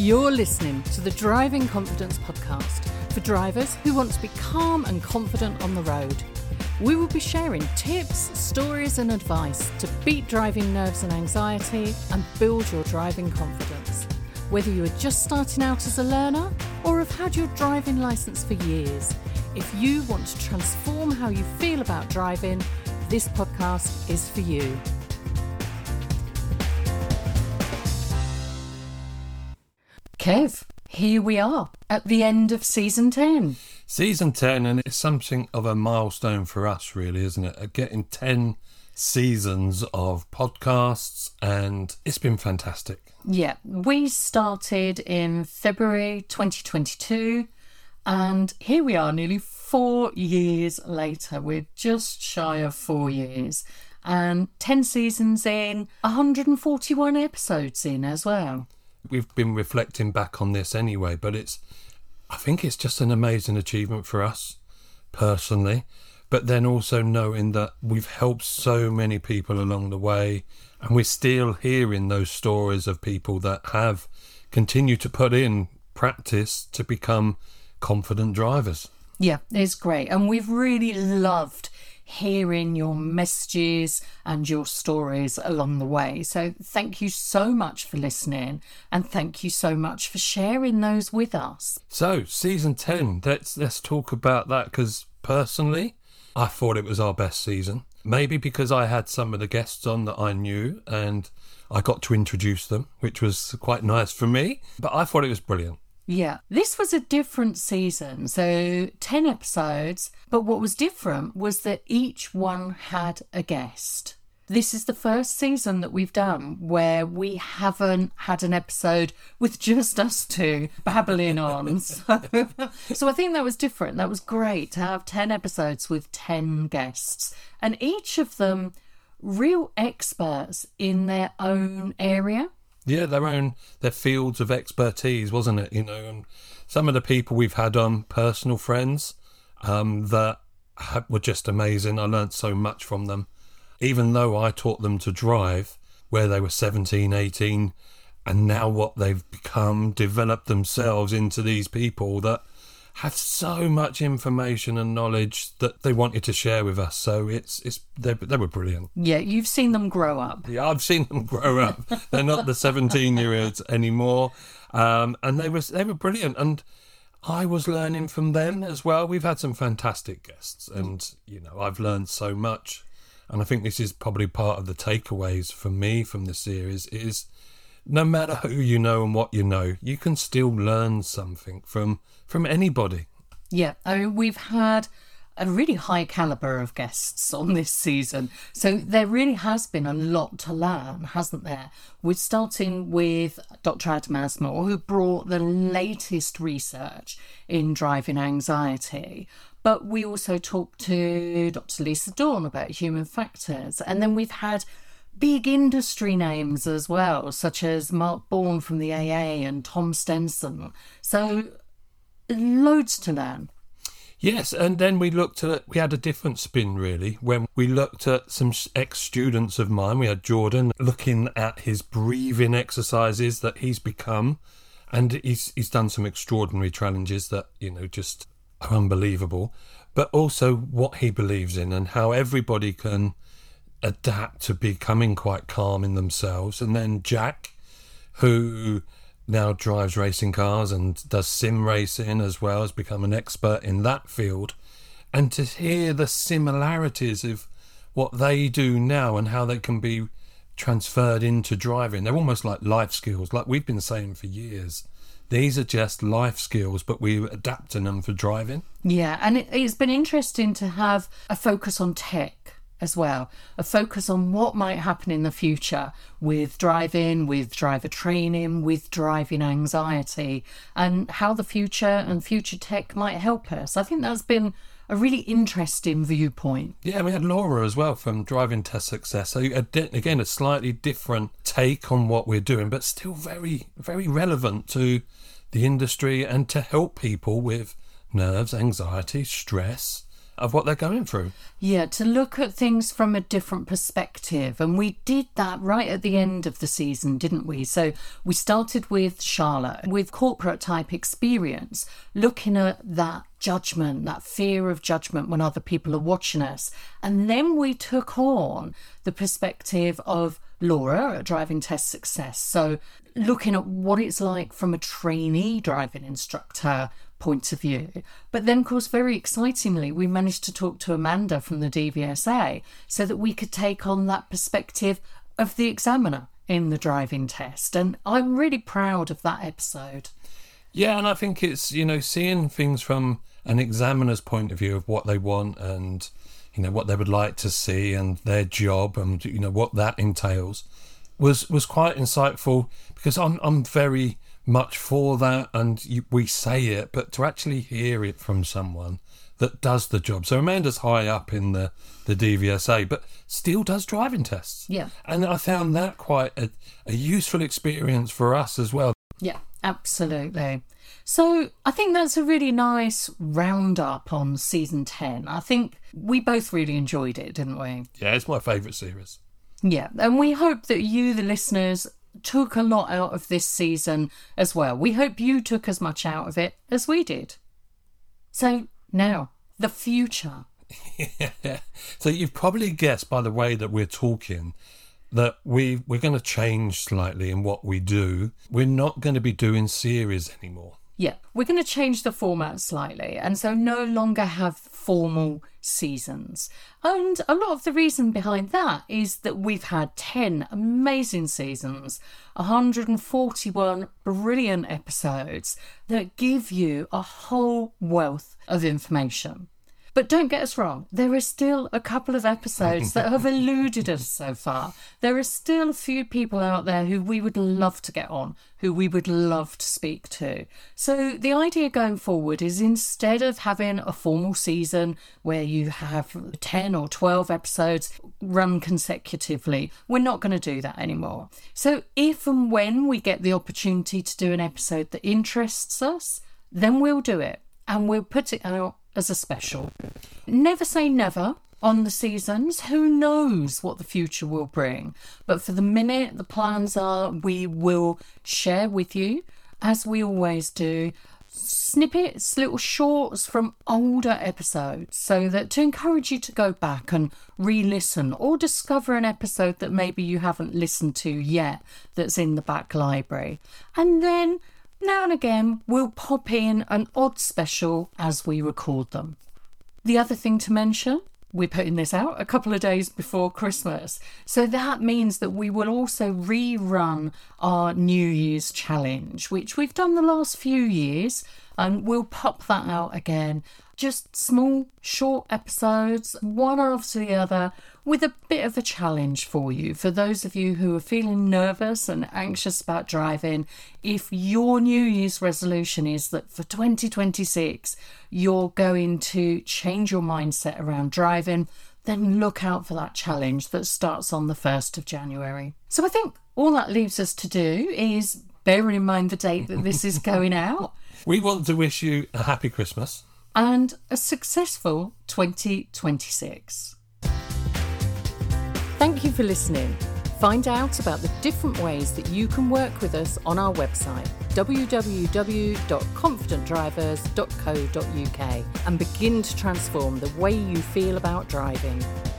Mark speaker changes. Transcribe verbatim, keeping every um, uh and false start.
Speaker 1: You're listening to the Driving Confidence podcast for drivers who want to be calm and confident on the road. We will be sharing tips, stories and advice to beat driving nerves and anxiety and build your driving confidence. Whether you are just starting out as a learner or have had your driving licence for years, if you want to transform how you feel about driving, this podcast is for you. Kev, here we are at the end of season ten.
Speaker 2: Season ten, and it's something of a milestone for us, really, isn't it? At getting ten seasons of podcasts, and it's been fantastic.
Speaker 1: Yeah, we started in February twenty twenty-two, and here we are nearly four years later. We're just shy of four years, and ten seasons in, one hundred forty-one episodes in as well.
Speaker 2: We've been reflecting back on this anyway, but it's, I think it's just an amazing achievement for us personally, but then also knowing that we've helped so many people along the way, and we're still hearing those stories of people that have continued to put in practice to become confident drivers.
Speaker 1: Yeah, it's great. And we've really loved hearing your messages and your stories along the way. So thank you so much for listening, and thank you so much for sharing those with us.
Speaker 2: So season ten, let's let's talk about that, because personally I thought it was our best season. Maybe because I had some of the guests on that I knew and I got to introduce them, which was quite nice for me, but I thought it was brilliant.
Speaker 1: Yeah, this was a different season, so ten episodes, but what was different was that each one had a guest. This is the first season that we've done where we haven't had an episode with just us two babbling on. So, so I think that was different. That was great to have ten episodes with ten guests, and each of them real experts in their own area.
Speaker 2: Yeah, their own, their fields of expertise, wasn't it? You know, and some of the people we've had on, personal friends, um, that were just amazing. I learned so much from them. Even though I taught them to drive where they were seventeen, eighteen, and now what they've become, developed themselves into these people that have so much information and knowledge that they wanted to share with us. So it's it's they, they were brilliant.
Speaker 1: Yeah, you've seen them grow up.
Speaker 2: Yeah, I've seen them grow up. They're not the seventeen-year-olds anymore, um, and they were they were brilliant. And I was learning from them as well. We've had some fantastic guests, and you know I've learned so much. And I think this is probably part of the takeaways for me from the series is no matter who you know and what you know, you can still learn something from from anybody.
Speaker 1: Yeah, I mean, we've had a really high calibre of guests on this season. So there really has been a lot to learn, hasn't there? We're starting with Doctor Adam Asmore, who brought the latest research in driving anxiety. But we also talked to Doctor Lisa Dawn about human factors. And then we've had big industry names as well, such as Mark Bourne from the A A and Tom Stenson. So loads to learn.
Speaker 2: Yes, and then we looked at, we had a different spin really, when we looked at some ex-students of mine. We had Jordan looking at his breathing exercises that he's become, and he's he's done some extraordinary challenges that, you know, just are unbelievable, but also what he believes in and how everybody can adapt to becoming quite calm in themselves. And then Jack, who now drives racing cars and does sim racing as well, has become an expert in that field. And to hear the similarities of what they do now and how they can be transferred into driving, they're almost like life skills, like we've been saying for years. These are just life skills, but we're adapting them for driving.
Speaker 1: Yeah, and it, it's been interesting to have a focus on tech as well, a focus on what might happen in the future with driving, with driver training, with driving anxiety, and how the future and future tech might help us. I think that's been a really interesting viewpoint.
Speaker 2: Yeah, we had Laura as well from Driving Test Success. So again, a slightly different take on what we're doing, but still very, very relevant to the industry and to help people with nerves, anxiety, stress, of what they're going through.
Speaker 1: Yeah, to look at things from a different perspective. And we did that right at the end of the season, didn't we? So we started with Charlotte, with corporate type experience, looking at that judgment, that fear of judgment when other people are watching us. And then we took on the perspective of Laura at Driving Test Success. So looking at what it's like from a trainee driving instructor point of view. But then, of course, very excitingly, we managed to talk to Amanda from the D V S A so that we could take on that perspective of the examiner in the driving test. And I'm really proud of that episode.
Speaker 2: Yeah, and I think it's, you know, seeing things from an examiner's point of view of what they want and, you know, what they would like to see and their job and, you know, what that entails was was quite insightful, because I'm I'm very much for that, and you, we say it, but to actually hear it from someone that does the job. So Amanda's high up in the, the D V S A, but still does driving tests.
Speaker 1: Yeah.
Speaker 2: And I found that quite a, a useful experience for us as well.
Speaker 1: Yeah, absolutely. So I think that's a really nice roundup on season ten. I think we both really enjoyed it, didn't we?
Speaker 2: Yeah, it's my favourite series.
Speaker 1: Yeah, and we hope that you, the listeners, took a lot out of this season as well. We hope you took as much out of it as we did. So now, the future.
Speaker 2: Yeah. So you've probably guessed by the way that we're talking that we, we're going to change slightly in what we do. We're not going to be doing series anymore.
Speaker 1: Yeah, we're going to change the format slightly, and so no longer have formal seasons. And a lot of the reason behind that is that we've had ten amazing seasons, one hundred forty-one brilliant episodes that give you a whole wealth of information. But don't get us wrong, there are still a couple of episodes that have eluded us so far. There are still a few people out there who we would love to get on, who we would love to speak to. So the idea going forward is, instead of having a formal season where you have ten or twelve episodes run consecutively, we're not going to do that anymore. So if and when we get the opportunity to do an episode that interests us, then we'll do it, and we'll put it out as a special. Never say never on the seasons. Who knows what the future will bring? But for the minute, the plans are we will share with you, as we always do, snippets, little shorts from older episodes, so that to encourage you to go back and re-listen or discover an episode that maybe you haven't listened to yet that's in the back library. And then now and again, we'll pop in an odd special as we record them. The other thing to mention, we're putting this out a couple of days before Christmas. So that means that we will also rerun our New Year's challenge, which we've done the last few years, and we'll pop that out again. Just small, short episodes, one after the other, with a bit of a challenge for you. For those of you who are feeling nervous and anxious about driving, if your New Year's resolution is that for twenty twenty-six, you're going to change your mindset around driving, then look out for that challenge that starts on the first of January. So I think all that leaves us to do is, bearing in mind the date that this is going out,
Speaker 2: we want to wish you a happy Christmas
Speaker 1: and a successful twenty twenty-six. Thank you for listening. Find out about the different ways that you can work with us on our website, w w w dot confident drivers dot co dot u k, and begin to transform the way you feel about driving.